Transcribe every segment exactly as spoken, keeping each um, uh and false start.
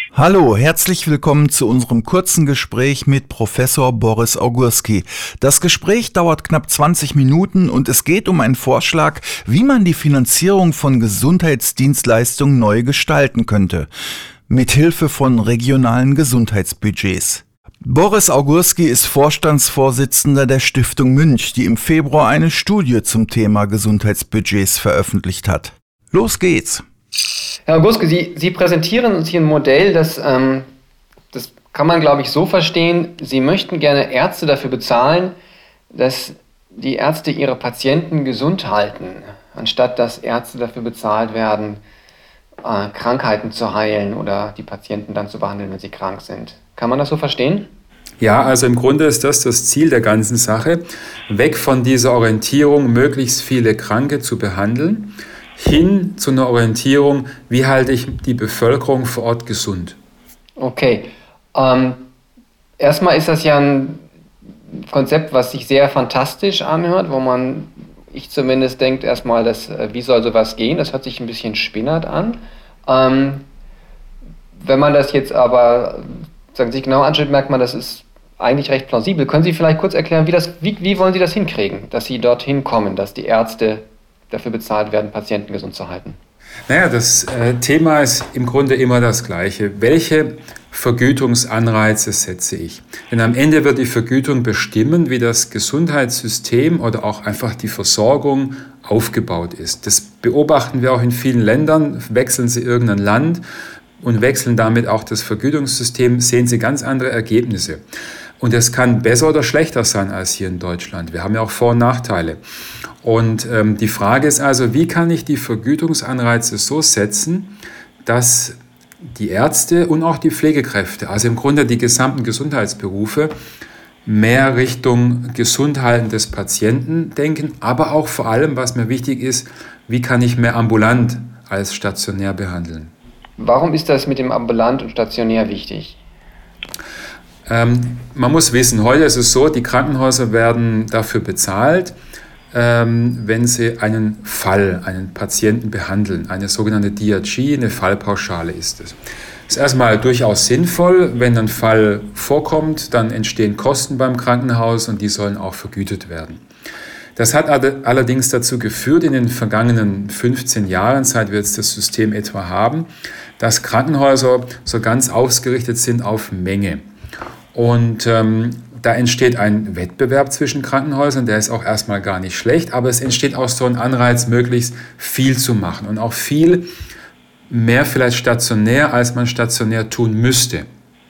Hallo, herzlich willkommen zu unserem kurzen Gespräch mit Professor Boris Augurski. Das Gespräch dauert knapp zwanzig Minuten und es geht um einen Vorschlag, wie man die Finanzierung von Gesundheitsdienstleistungen neu gestalten könnte, mithilfe von regionalen Gesundheitsbudgets. Boris Augurski ist Vorstandsvorsitzender der Stiftung Münch, die im Februar eine Studie zum Thema Gesundheitsbudgets veröffentlicht hat. Los geht's! Herr Augurski, Sie, Sie präsentieren uns hier ein Modell, das, ähm, das kann man, glaube ich, so verstehen. Sie möchten gerne Ärzte dafür bezahlen, dass die Ärzte ihre Patienten gesund halten, anstatt dass Ärzte dafür bezahlt werden, äh, Krankheiten zu heilen oder die Patienten dann zu behandeln, wenn sie krank sind. Kann man das so verstehen? Ja, also im Grunde ist das das Ziel der ganzen Sache, weg von dieser Orientierung, möglichst viele Kranke zu behandeln, hin zu einer Orientierung, wie halte ich die Bevölkerung vor Ort gesund. Okay, ähm, erstmal ist das ja ein Konzept, was sich sehr fantastisch anhört, wo man, ich zumindest denkt erstmal, dass, wie soll sowas gehen, das hört sich ein bisschen spinnert an. Ähm, wenn man das jetzt aber sagen, sich genau anschaut, merkt man, das ist eigentlich recht plausibel. Können Sie vielleicht kurz erklären, wie, das, wie, wie wollen Sie das hinkriegen, dass Sie dorthin kommen, dass die Ärzte dafür bezahlt werden, Patienten gesund zu halten? Naja, das äh, Thema ist im Grunde immer das Gleiche. Welche Vergütungsanreize setze ich? Denn am Ende wird die Vergütung bestimmen, wie das Gesundheitssystem oder auch einfach die Versorgung aufgebaut ist. Das beobachten wir auch in vielen Ländern. Wechseln Sie irgendein Land und wechseln damit auch das Vergütungssystem, sehen Sie ganz andere Ergebnisse. Und es kann besser oder schlechter sein als hier in Deutschland. Wir haben ja auch Vor- und Nachteile. Und ähm, die Frage ist also, wie kann ich die Vergütungsanreize so setzen, dass die Ärzte und auch die Pflegekräfte, also im Grunde die gesamten Gesundheitsberufe, mehr Richtung Gesundhalten des Patienten denken, aber auch vor allem, was mir wichtig ist, wie kann ich mehr ambulant als stationär behandeln. Warum ist das mit dem ambulant und stationär wichtig? Ähm, man muss wissen, heute ist es so, die Krankenhäuser werden dafür bezahlt, ähm, wenn sie einen Fall, einen Patienten behandeln. Eine sogenannte D R G, eine Fallpauschale ist es. Das ist erstmal durchaus sinnvoll. Wenn ein Fall vorkommt, dann entstehen Kosten beim Krankenhaus und die sollen auch vergütet werden. Das hat allerdings dazu geführt, in den vergangenen fünfzehn Jahren, seit wir jetzt das System etwa haben, dass Krankenhäuser so ganz ausgerichtet sind auf Menge. Und ähm, da entsteht ein Wettbewerb zwischen Krankenhäusern, der ist auch erstmal gar nicht schlecht, aber es entsteht auch so ein Anreiz, möglichst viel zu machen und auch viel mehr vielleicht stationär, als man stationär tun müsste.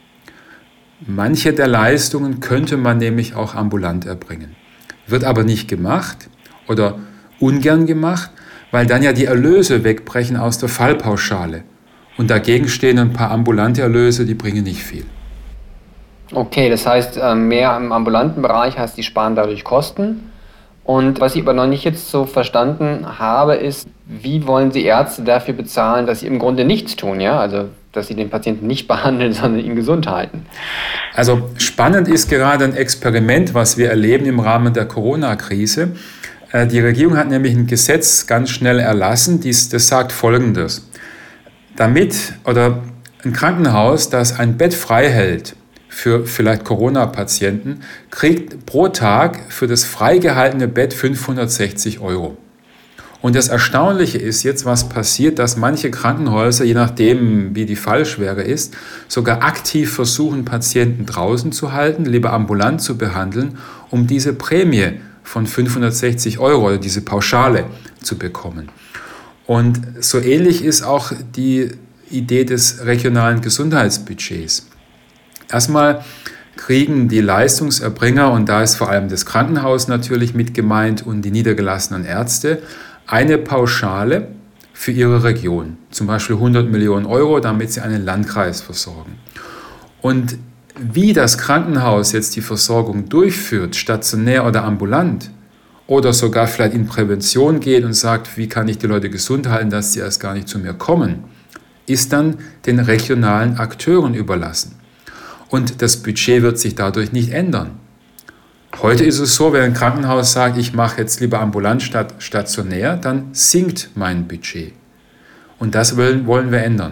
Manche der Leistungen könnte man nämlich auch ambulant erbringen. Wird aber nicht gemacht oder ungern gemacht, weil dann ja die Erlöse wegbrechen aus der Fallpauschale. Und dagegen stehen ein paar ambulante Erlöse, die bringen nicht viel. Okay, das heißt, mehr im ambulanten Bereich heißt, die sparen dadurch Kosten. Und was ich aber noch nicht jetzt so verstanden habe, ist, wie wollen Sie Ärzte dafür bezahlen, dass sie im Grunde nichts tun, ja? Also, dass sie den Patienten nicht behandeln, sondern ihn gesund halten. Also spannend ist gerade ein Experiment, was wir erleben im Rahmen der Corona-Krise. Die Regierung hat nämlich ein Gesetz ganz schnell erlassen, dies, das sagt Folgendes. Damit oder ein Krankenhaus, das ein Bett frei hält für vielleicht Corona-Patienten, kriegt pro Tag für das freigehaltene Bett fünfhundertsechzig Euro. Und das Erstaunliche ist jetzt, was passiert, dass manche Krankenhäuser, je nachdem wie die Fallschwere ist, sogar aktiv versuchen, Patienten draußen zu halten, lieber ambulant zu behandeln, um diese Prämie von fünfhundertsechzig Euro oder diese Pauschale zu bekommen. Und so ähnlich ist auch die Idee des regionalen Gesundheitsbudgets. Erstmal kriegen die Leistungserbringer, und da ist vor allem das Krankenhaus natürlich mit gemeint und die niedergelassenen Ärzte, eine Pauschale für ihre Region, zum Beispiel hundert Millionen Euro, damit sie einen Landkreis versorgen. Und wie das Krankenhaus jetzt die Versorgung durchführt, stationär oder ambulant, oder sogar vielleicht in Prävention geht und sagt, wie kann ich die Leute gesund halten, dass sie erst gar nicht zu mir kommen, ist dann den regionalen Akteuren überlassen. Und das Budget wird sich dadurch nicht ändern. Heute ist es so, wenn ein Krankenhaus sagt, ich mache jetzt lieber ambulant statt stationär, dann sinkt mein Budget. Und das wollen, wollen wir ändern.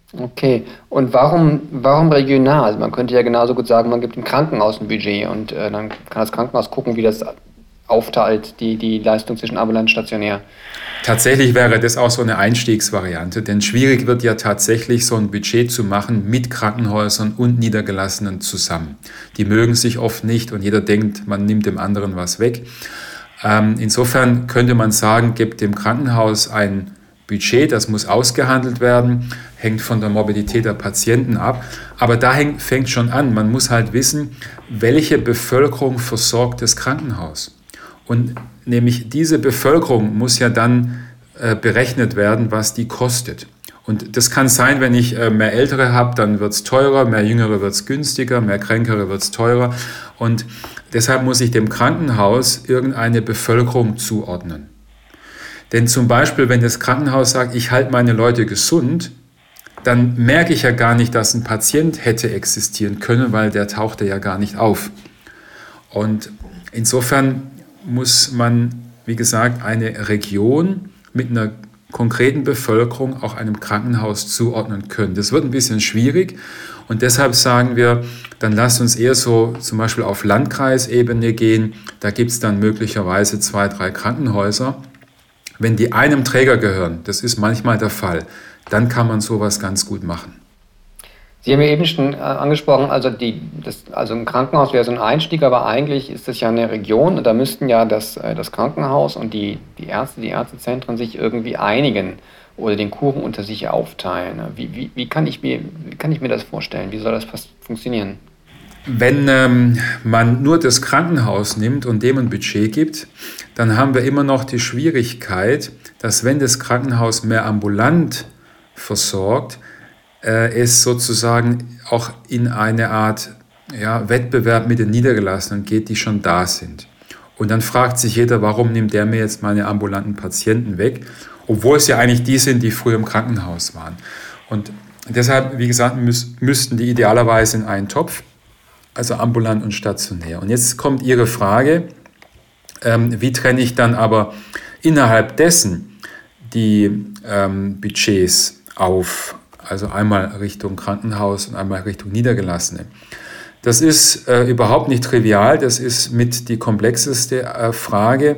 Okay, und warum, warum regional? Also man könnte ja genauso gut sagen, man gibt dem Krankenhaus ein Budget und äh, dann kann das Krankenhaus gucken, wie das aufteilt, die, die Leistung zwischen ambulant und stationär. Tatsächlich wäre das auch so eine Einstiegsvariante, denn schwierig wird ja tatsächlich so ein Budget zu machen mit Krankenhäusern und Niedergelassenen zusammen. Die mögen sich oft nicht und jeder denkt, man nimmt dem anderen was weg. Ähm, insofern könnte man sagen, gebt dem Krankenhaus ein Budget, das muss ausgehandelt werden, hängt von der Morbidität der Patienten ab. Aber da hängt, fängt schon an, man muss halt wissen, welche Bevölkerung versorgt das Krankenhaus. Und nämlich diese Bevölkerung muss ja dann äh, berechnet werden, was die kostet. Und das kann sein, wenn ich äh, mehr Ältere habe, dann wird es teurer, mehr Jüngere wird es günstiger, mehr Kränkere wird es teurer. Und deshalb muss ich dem Krankenhaus irgendeine Bevölkerung zuordnen. Denn zum Beispiel, wenn das Krankenhaus sagt, ich halte meine Leute gesund, dann merke ich ja gar nicht, dass ein Patient hätte existieren können, weil der tauchte ja gar nicht auf. Und insofern muss man, wie gesagt, eine Region mit einer konkreten Bevölkerung auch einem Krankenhaus zuordnen können. Das wird ein bisschen schwierig und deshalb sagen wir, dann lasst uns eher so zum Beispiel auf Landkreisebene gehen. Da gibt es dann möglicherweise zwei, drei Krankenhäuser. Wenn die einem Träger gehören, das ist manchmal der Fall, dann kann man sowas ganz gut machen. Sie haben ja eben schon äh, angesprochen, also, die, das, also ein Krankenhaus wäre so ein Einstieg, aber eigentlich ist das ja eine Region und da müssten ja das, äh, das Krankenhaus und die, die Ärzte, die Ärztezentren sich irgendwie einigen oder den Kuchen unter sich aufteilen. Wie, wie, wie, kann ich mir, wie kann ich mir das vorstellen? Wie soll das funktionieren? Wenn ähm, man nur das Krankenhaus nimmt und dem ein Budget gibt, dann haben wir immer noch die Schwierigkeit, dass wenn das Krankenhaus mehr ambulant versorgt, äh, es sozusagen auch in eine Art ja, Wettbewerb mit den Niedergelassenen geht, die schon da sind. Und dann fragt sich jeder, warum nimmt der mir jetzt meine ambulanten Patienten weg, obwohl es ja eigentlich die sind, die früher im Krankenhaus waren. Und deshalb, wie gesagt, müß, müssten die idealerweise in einen Topf, also ambulant und stationär. Und jetzt kommt Ihre Frage, ähm, wie trenne ich dann aber innerhalb dessen die ähm, Budgets auf, also einmal Richtung Krankenhaus und einmal Richtung Niedergelassene. Das ist äh, überhaupt nicht trivial, das ist mit die komplexeste äh, Frage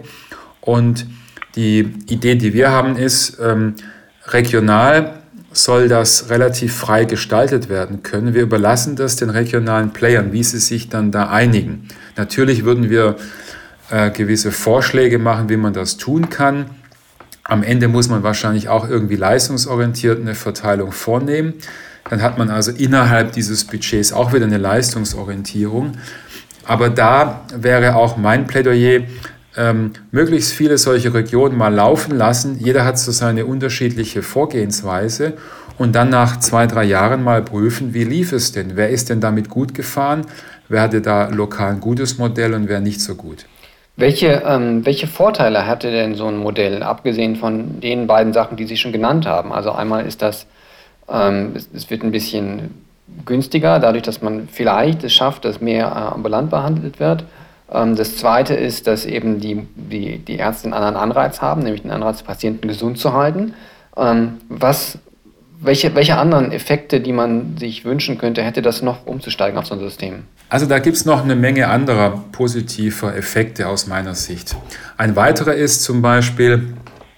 und die Idee, die wir haben, ist, ähm, regional soll das relativ frei gestaltet werden können. Wir überlassen das den regionalen Playern, wie sie sich dann da einigen. Natürlich würden wir äh, gewisse Vorschläge machen, wie man das tun kann. Am Ende muss man wahrscheinlich auch irgendwie leistungsorientiert eine Verteilung vornehmen. Dann hat man also innerhalb dieses Budgets auch wieder eine Leistungsorientierung. Aber da wäre auch mein Plädoyer, ähm, möglichst viele solche Regionen mal laufen lassen. Jeder hat so seine unterschiedliche Vorgehensweise und dann nach zwei, drei Jahren mal prüfen, wie lief es denn? Wer ist denn damit gut gefahren? Wer hatte da lokal ein gutes Modell und wer nicht so gut? Welche, ähm, welche Vorteile hatte denn so ein Modell, abgesehen von den beiden Sachen, die Sie schon genannt haben? Also einmal ist das, ähm, es, es wird ein bisschen günstiger, dadurch, dass man vielleicht es schafft, dass mehr äh, ambulant behandelt wird. Ähm, das Zweite ist, dass eben die, die, die Ärzte einen anderen Anreiz haben, nämlich den Anreiz, Patienten gesund zu halten. Ähm, was, welche, welche anderen Effekte, die man sich wünschen könnte, hätte das noch umzusteigen auf so ein System? Also da gibt es noch eine Menge anderer positiver Effekte aus meiner Sicht. Ein weiterer ist zum Beispiel,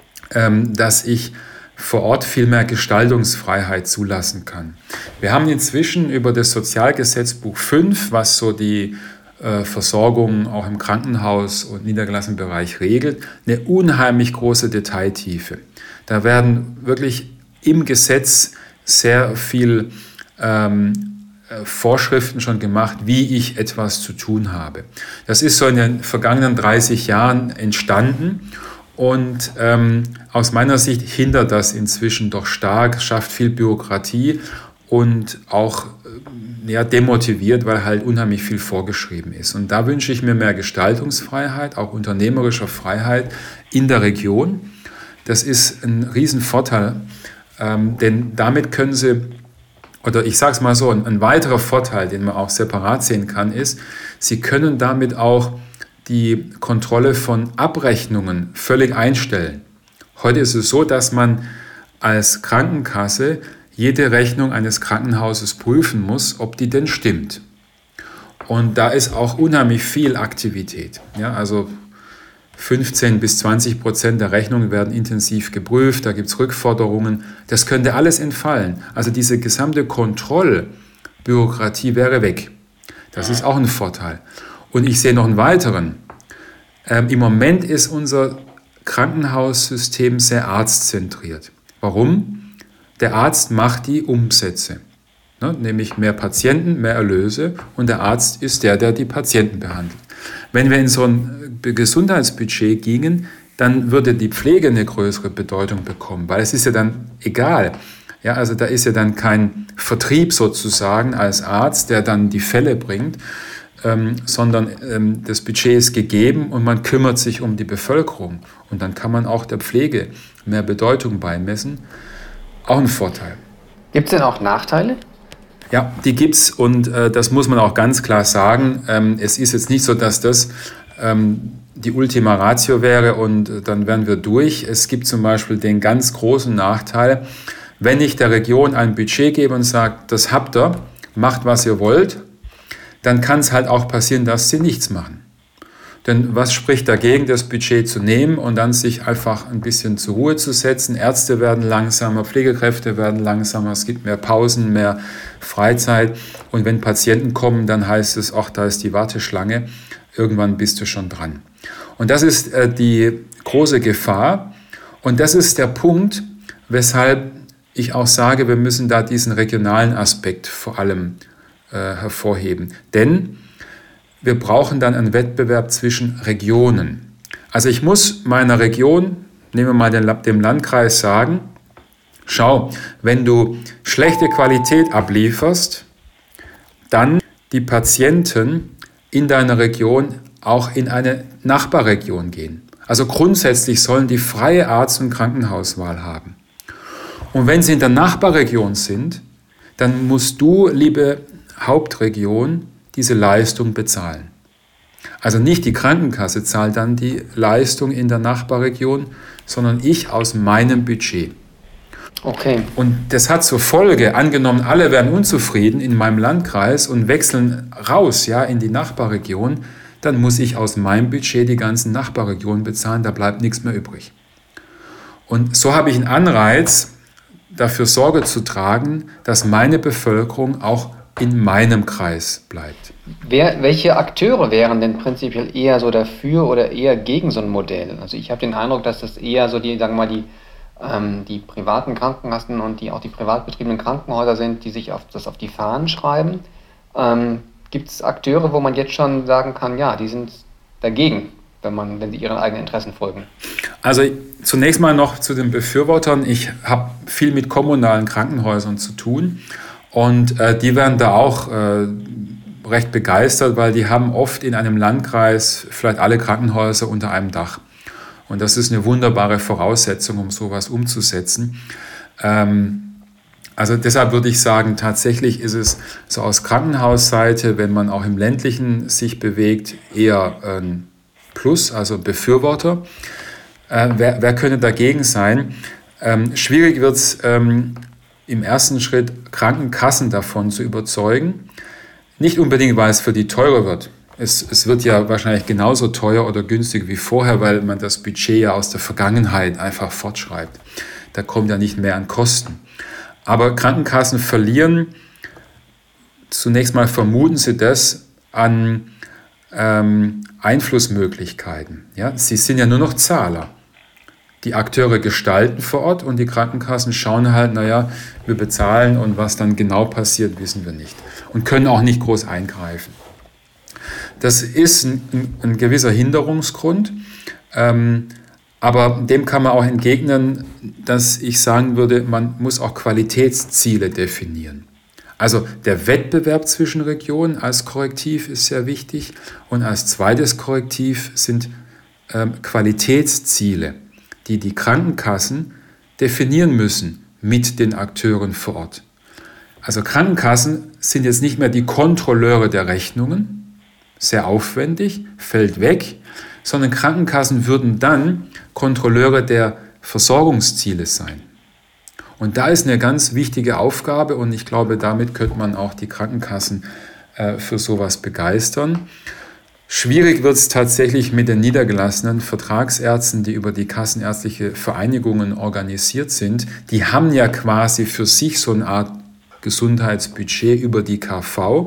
ähm, dass ich vor Ort viel mehr Gestaltungsfreiheit zulassen kann. Wir haben inzwischen über das Sozialgesetzbuch fünf, was so die äh, Versorgung auch im Krankenhaus und niedergelassenen Bereich regelt, eine unheimlich große Detailtiefe. Da werden wirklich im Gesetz sehr viel ähm, Vorschriften schon gemacht, wie ich etwas zu tun habe. Das ist so in den vergangenen dreißig Jahren entstanden und ähm, aus meiner Sicht hindert das inzwischen doch stark, schafft viel Bürokratie und auch äh, ja, demotiviert, weil halt unheimlich viel vorgeschrieben ist. Und da wünsche ich mir mehr Gestaltungsfreiheit, auch unternehmerischer Freiheit in der Region. Das ist ein Riesenvorteil, ähm, denn damit können Sie Oder ich sage es mal so, ein, ein weiterer Vorteil, den man auch separat sehen kann, ist, Sie können damit auch die Kontrolle von Abrechnungen völlig einstellen. Heute ist es so, dass man als Krankenkasse jede Rechnung eines Krankenhauses prüfen muss, ob die denn stimmt. Und da ist auch unheimlich viel Aktivität. Ja, also fünfzehn bis zwanzig Prozent der Rechnungen werden intensiv geprüft, da gibt es Rückforderungen. Das könnte alles entfallen. Also diese gesamte Kontrollbürokratie wäre weg. Das ist auch ein Vorteil. Und ich sehe noch einen weiteren. Ähm, Im Moment ist unser Krankenhaussystem sehr arztzentriert. Warum? Der Arzt macht die Umsätze, ne? Nämlich mehr Patienten, mehr Erlöse, und der Arzt ist der, der die Patienten behandelt. Wenn wir in so ein Gesundheitsbudget gingen, dann würde die Pflege eine größere Bedeutung bekommen, weil es ist ja dann egal. Ja, also da ist ja dann kein Vertrieb sozusagen als Arzt, der dann die Fälle bringt, ähm, sondern ähm, das Budget ist gegeben und man kümmert sich um die Bevölkerung. Und dann kann man auch der Pflege mehr Bedeutung beimessen. Auch ein Vorteil. Gibt es denn auch Nachteile? Ja, die gibt's, und äh, das muss man auch ganz klar sagen. Ähm, es ist jetzt nicht so, dass das ähm, die Ultima Ratio wäre und äh, dann wären wir durch. Es gibt zum Beispiel den ganz großen Nachteil, wenn ich der Region ein Budget gebe und sage, das habt ihr, macht was ihr wollt, dann kann es halt auch passieren, dass sie nichts machen. Denn was spricht dagegen, das Budget zu nehmen und dann sich einfach ein bisschen zur Ruhe zu setzen? Ärzte werden langsamer, Pflegekräfte werden langsamer, es gibt mehr Pausen, mehr Freizeit. Und wenn Patienten kommen, dann heißt es, ach, da ist die Warteschlange, irgendwann bist du schon dran. Und das ist äh, die große Gefahr. Und das ist der Punkt, weshalb ich auch sage, wir müssen da diesen regionalen Aspekt vor allem äh, hervorheben. Denn wir brauchen dann einen Wettbewerb zwischen Regionen. Also ich muss meiner Region, nehmen wir mal den, dem Landkreis, sagen, schau, wenn du schlechte Qualität ablieferst, dann die Patienten in deiner Region auch in eine Nachbarregion gehen. Also grundsätzlich sollen die freie Arzt- und Krankenhauswahl haben. Und wenn sie in der Nachbarregion sind, dann musst du, liebe Hauptregion, diese Leistung bezahlen. Also nicht die Krankenkasse zahlt dann die Leistung in der Nachbarregion, sondern ich aus meinem Budget. Okay. Und das hat zur Folge, angenommen, alle wären unzufrieden in meinem Landkreis und wechseln raus, ja, in die Nachbarregion, dann muss ich aus meinem Budget die ganzen Nachbarregionen bezahlen, da bleibt nichts mehr übrig. Und so habe ich einen Anreiz, dafür Sorge zu tragen, dass meine Bevölkerung auch in meinem Kreis bleibt. Wer, welche Akteure wären denn prinzipiell eher so dafür oder eher gegen so ein Modell? Also ich habe den Eindruck, dass das eher so die, sagen wir mal, die, ähm, die privaten Krankenkassen und die auch die privat betriebenen Krankenhäuser sind, die sich auf, das auf die Fahnen schreiben. Ähm, Gibt es Akteure, wo man jetzt schon sagen kann, ja, die sind dagegen, wenn man, wenn sie ihren eigenen Interessen folgen? Also zunächst mal noch zu den Befürwortern. Ich habe viel mit kommunalen Krankenhäusern zu tun. Und äh, die werden da auch äh, recht begeistert, weil die haben oft in einem Landkreis vielleicht alle Krankenhäuser unter einem Dach. Und das ist eine wunderbare Voraussetzung, um sowas umzusetzen. Ähm, also deshalb würde ich sagen, tatsächlich ist es so aus Krankenhausseite, wenn man auch im ländlichen sich bewegt, eher ein Plus, also Befürworter. Äh, wer, wer könnte dagegen sein? Ähm, schwierig wird es ähm, im ersten Schritt, Krankenkassen davon zu überzeugen. Nicht unbedingt, weil es für die teurer wird. Es, es wird ja wahrscheinlich genauso teuer oder günstig wie vorher, weil man das Budget ja aus der Vergangenheit einfach fortschreibt. Da kommt ja nicht mehr an Kosten. Aber Krankenkassen verlieren, zunächst mal vermuten sie das, an ähm, Einflussmöglichkeiten. Ja? Sie sind ja nur noch Zahler. Die Akteure gestalten vor Ort und die Krankenkassen schauen halt, naja, wir bezahlen und was dann genau passiert, wissen wir nicht. Und können auch nicht groß eingreifen. Das ist ein, ein gewisser Hinderungsgrund, ähm, aber dem kann man auch entgegnen, dass ich sagen würde, man muss auch Qualitätsziele definieren. Also der Wettbewerb zwischen Regionen als Korrektiv ist sehr wichtig und als zweites Korrektiv sind ähm, Qualitätsziele, die die Krankenkassen definieren müssen mit den Akteuren vor Ort. Also Krankenkassen sind jetzt nicht mehr die Kontrolleure der Rechnungen, sehr aufwendig, fällt weg, sondern Krankenkassen würden dann Kontrolleure der Versorgungsziele sein. Und da ist eine ganz wichtige Aufgabe und ich glaube, damit könnte man auch die Krankenkassen äh, für sowas begeistern. Schwierig wird es tatsächlich mit den niedergelassenen Vertragsärzten, die über die kassenärztliche Vereinigungen organisiert sind. Die haben ja quasi für sich so eine Art Gesundheitsbudget über die K V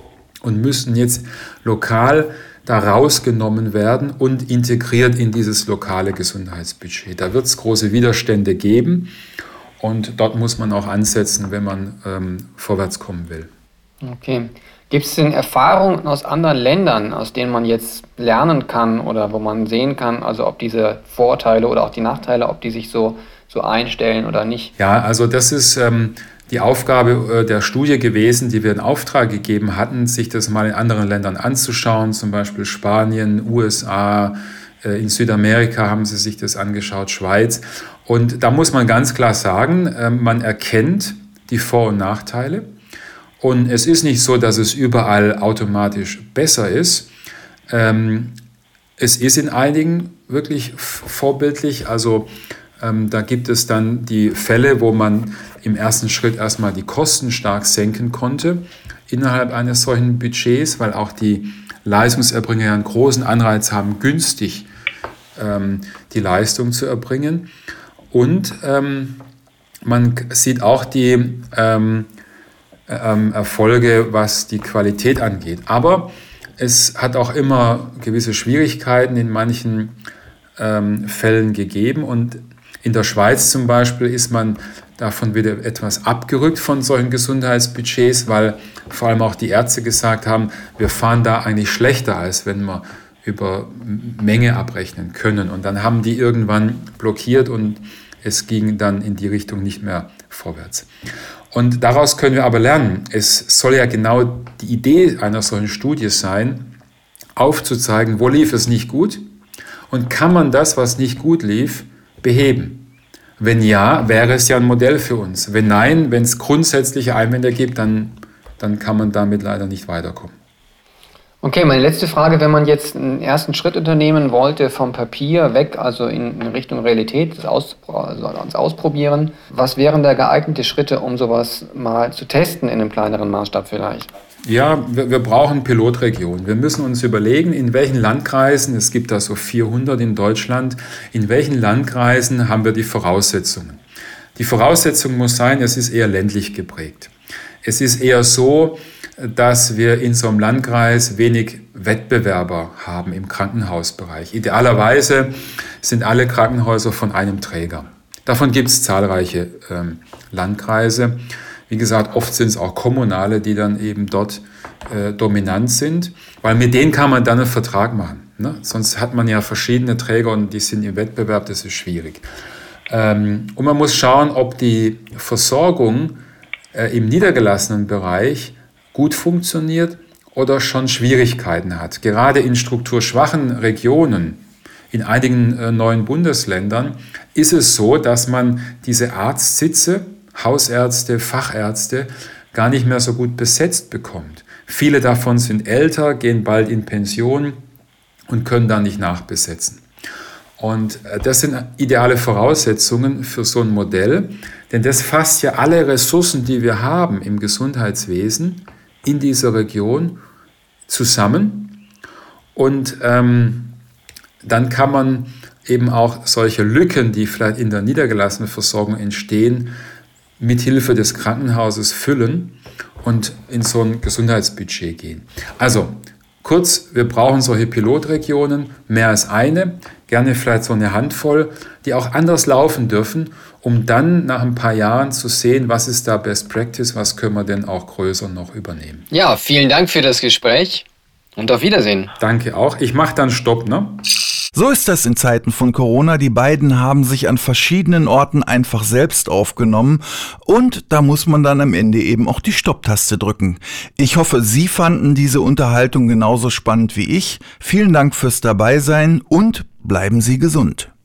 und müssen jetzt lokal da rausgenommen werden und integriert in dieses lokale Gesundheitsbudget. Da wird es große Widerstände geben und dort muss man auch ansetzen, wenn man ähm, vorwärts kommen will. Okay. Gibt es denn Erfahrungen aus anderen Ländern, aus denen man jetzt lernen kann oder wo man sehen kann, also ob diese Vorteile oder auch die Nachteile, ob die sich so, so einstellen oder nicht? Ja, also das ist ähm, die Aufgabe äh, der Studie gewesen, die wir in Auftrag gegeben hatten, sich das mal in anderen Ländern anzuschauen, zum Beispiel Spanien, U S A, äh, in Südamerika haben sie sich das angeschaut, Schweiz. Und da muss man ganz klar sagen, äh, man erkennt die Vor- und Nachteile. Und es ist nicht so, dass es überall automatisch besser ist. Ähm, es ist in einigen wirklich vorbildlich. Also ähm, da gibt es dann die Fälle, wo man im ersten Schritt erstmal die Kosten stark senken konnte innerhalb eines solchen Budgets, weil auch die Leistungserbringer ja einen großen Anreiz haben, günstig ähm, die Leistung zu erbringen. Und ähm, man sieht auch die ähm, ähm, Erfolge, was die Qualität angeht. Aber es hat auch immer gewisse Schwierigkeiten in manchen ähm, Fällen gegeben. Und in der Schweiz zum Beispiel ist man davon wieder etwas abgerückt von solchen Gesundheitsbudgets, weil vor allem auch die Ärzte gesagt haben, wir fahren da eigentlich schlechter, als wenn wir über Menge abrechnen können. Und dann haben die irgendwann blockiert und es ging dann in die Richtung nicht mehr vorwärts. Und daraus können wir aber lernen. Es soll ja genau die Idee einer solchen Studie sein, aufzuzeigen, wo lief es nicht gut und kann man das, was nicht gut lief, beheben. Wenn ja, wäre es ja ein Modell für uns. Wenn nein, wenn es grundsätzliche Einwände gibt, dann, dann kann man damit leider nicht weiterkommen. Okay, meine letzte Frage, wenn man jetzt einen ersten Schritt unternehmen wollte, vom Papier weg, also in Richtung Realität, das Aus, also ans Ausprobieren, was wären da geeignete Schritte, um sowas mal zu testen in einem kleineren Maßstab vielleicht? Ja, wir, wir brauchen Pilotregionen. Wir müssen uns überlegen, in welchen Landkreisen, es gibt da so vierhundert in Deutschland, in welchen Landkreisen haben wir die Voraussetzungen. Die Voraussetzung muss sein, es ist eher ländlich geprägt. Es ist eher so, dass wir in so einem Landkreis wenig Wettbewerber haben im Krankenhausbereich. Idealerweise sind alle Krankenhäuser von einem Träger. Davon gibt es zahlreiche ähm, Landkreise. Wie gesagt, oft sind es auch kommunale, die dann eben dort äh, dominant sind, weil mit denen kann man dann einen Vertrag machen. Ne? Sonst hat man ja verschiedene Träger und die sind im Wettbewerb, das ist schwierig. Ähm, und man muss schauen, ob die Versorgung äh, im niedergelassenen Bereich gut funktioniert oder schon Schwierigkeiten hat. Gerade in strukturschwachen Regionen, in einigen äh, neuen Bundesländern, ist es so, dass man diese Arztsitze, Hausärzte, Fachärzte, gar nicht mehr so gut besetzt bekommt. Viele davon sind älter, gehen bald in Pension und können dann nicht nachbesetzen. Und äh, das sind ideale Voraussetzungen für so ein Modell, denn das fasst ja alle Ressourcen, die wir haben im Gesundheitswesen, in dieser Region zusammen und ähm, dann kann man eben auch solche Lücken, die vielleicht in der niedergelassenen Versorgung entstehen, mit Hilfe des Krankenhauses füllen und in so ein Gesundheitsbudget gehen. Also kurz, wir brauchen solche Pilotregionen, mehr als eine, gerne vielleicht so eine Handvoll, die auch anders laufen dürfen, um dann nach ein paar Jahren zu sehen, was ist da Best Practice, was können wir denn auch größer noch übernehmen. Ja, vielen Dank für das Gespräch und auf Wiedersehen. Danke auch. Ich mache dann Stopp, ne? So ist das in Zeiten von Corona. Die beiden haben sich an verschiedenen Orten einfach selbst aufgenommen und da muss man dann am Ende eben auch die Stopptaste drücken. Ich hoffe, Sie fanden diese Unterhaltung genauso spannend wie ich. Vielen Dank fürs Dabeisein und bleiben Sie gesund.